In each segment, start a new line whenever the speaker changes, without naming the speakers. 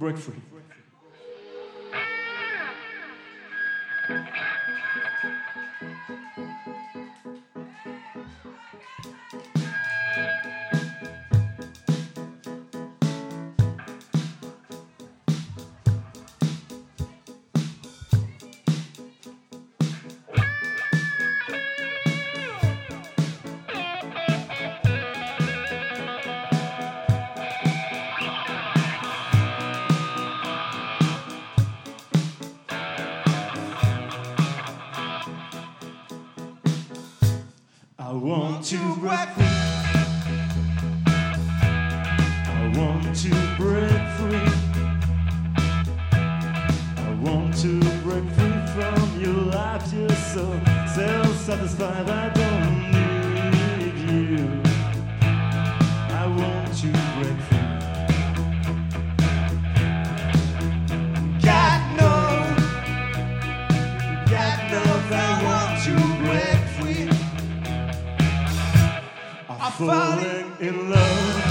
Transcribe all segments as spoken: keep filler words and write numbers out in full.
break free. I want to break free. I want to break free. I want to break free from your life. You're so self-satisfied. I don't need you. I want to break free. God knows, God knows I want to break free. I'm falling in love.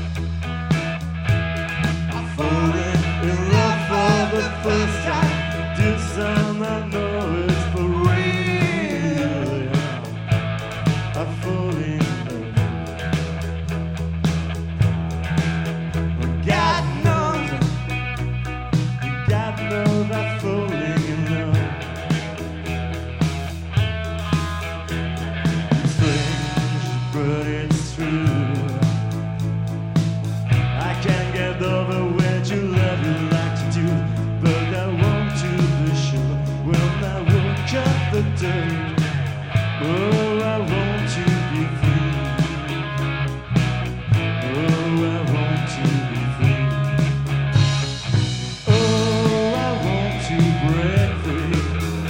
I'm falling in love for the first time. This time I know it's for real. Yeah. I'm falling in love. God knows, God knows I'm falling in love. It's strange, but it's true. I can't get over what you love you like to do, but I want to be sure when I walk up the door. Oh, I want to be free. Oh, I want to be free. Oh, I want to break free.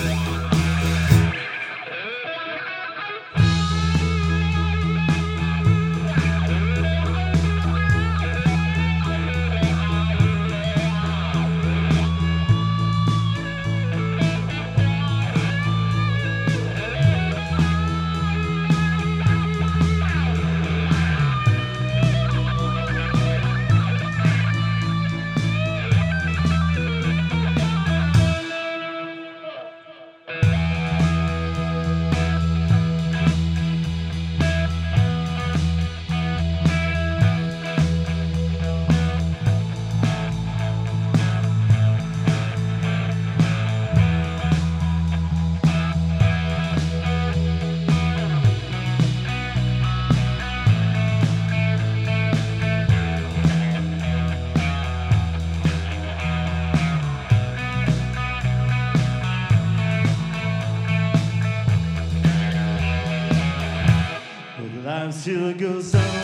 Life still goes on.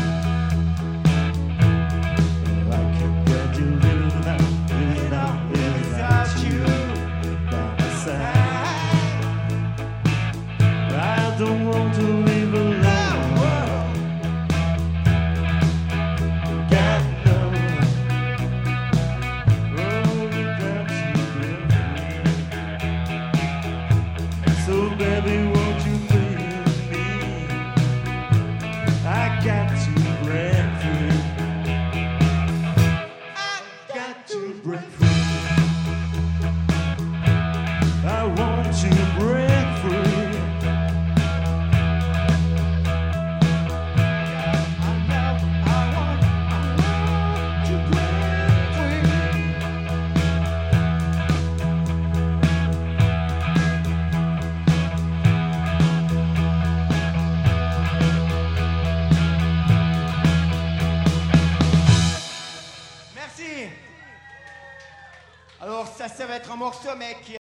I can't get you without, without, without you by my side. I don't want to live alone. God knows, oh, without you, so baby, won't you please? I got to break free. I got to break free. I want to break free. I know I want, I want to break free.
Merci. Alors ça, ça va être un morceau, mec.